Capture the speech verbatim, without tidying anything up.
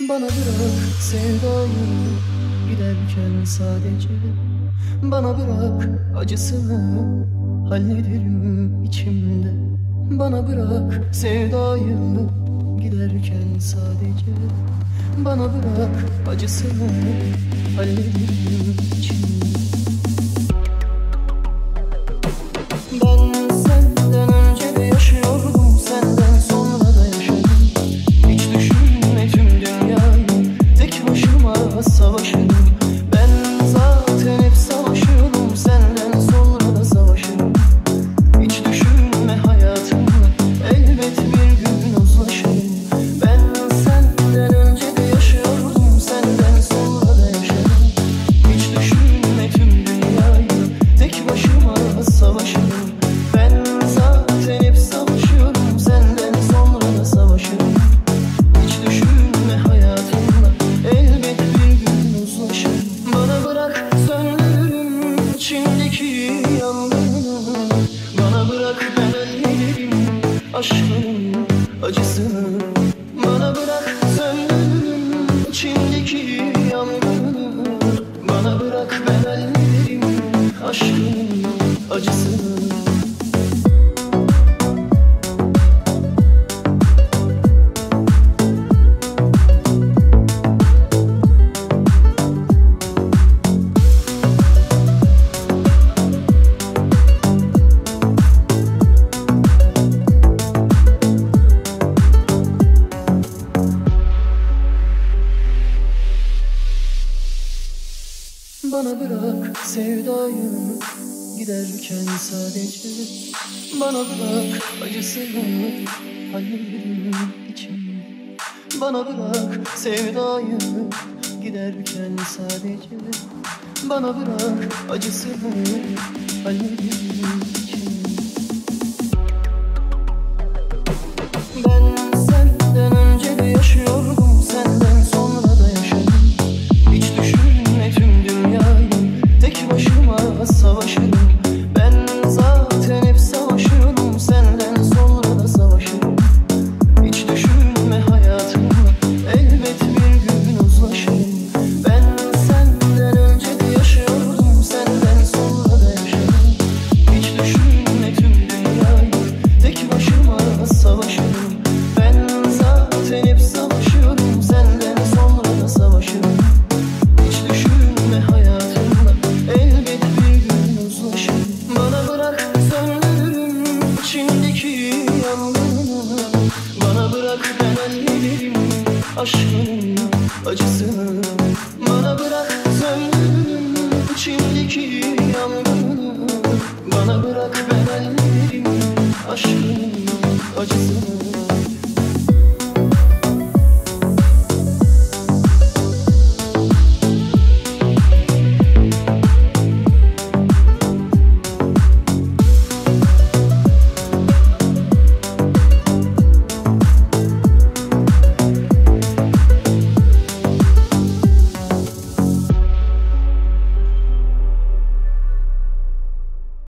Bana bırak sevdayı giderken sadece. Bana bırak acısını hallederim içimde. Bana bırak sevdayı giderken sadece. Bana bırak acısını hallederim içimde. Ben senden önce de yaşıyordum, senden sonra da yaşadım. Hiç düşünme tüm dünyayı tek başıma savaşırım. Ben zaten hep savaşıyorum, senden sonra da savaşırım. Hiç düşünme hayatımla elbet bir gün uzlaşırım. Ben senden önce de yaşıyordum, senden sonra da yaşadım. Hiç düşünme tüm dünyayı tek başıma savaşırım. Ben zaten hep savaşıyorum, senden sonra da savaşırım. Hiç düşünme hayatımla elbet bir gün uzlaşırım. Bana bırak söndürürüm içimdeki yangını. Bana bırak ben hallederim aşkın acısını. Bana bırak söndürürüm içimdeki yangını. Bana bırak ben hallederim aşkın acısını. Bana bırak sevdayı giderken sadece. Bana bırak acısını hallederim içimde. Bana bırak sevdayı giderken sadece. Bana bırak acısını hallederim içimde. Ben senden önce de yaşıyordum, senden sonra da yaşadım. Hiç düşünme tüm dünyayı tek başıma savaşırım. Ben zaten hep savaşıyorum, senden sonra da savaşırım. Hiç düşünme hayatımla elbet bir gün uzlaşırım. Ben senden önce de yaşıyordum, senden sonra da yaşadım. Hiç düşünme tüm dünyayı tek başıma savaşırım. Ben zaten hep savaşıyorum, senden sonra da savaşırım. Hiç düşünme hayatımla elbet bir gün uzlaşırım. Bana bırak söndürürüm içimdeki yangını. Bana bırak ben hallederim aşkın acısını. Bana bırak söndürürüm içimdeki yangını.